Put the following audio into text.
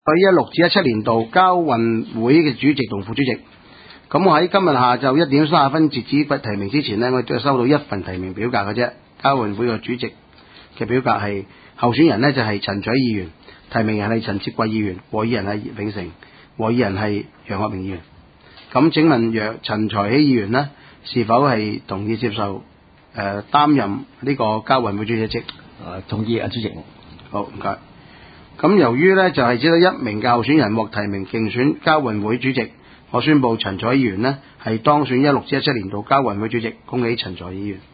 16至17年度交運會嘅主席同副主席。咁我喺今日下晝1點30分截止提名之前呢，我都收到一份提名表格嘅啫。交運會嘅主席嘅表格係候選人呢就係陳采議員，提名人係陳接貴議員，和議人係葉永成，和議人係楊學明議員。咁請問陳才禧議員呢是否係同意接受擔任呢個交運會主席一職？ 同意啊，主席。 好，唔該。咁由於呢就係只有1名嘅候選人獲提名競選交運會主席，我宣布陳采議員呢係當選16至17年度交運會主席，恭喜陳采議員。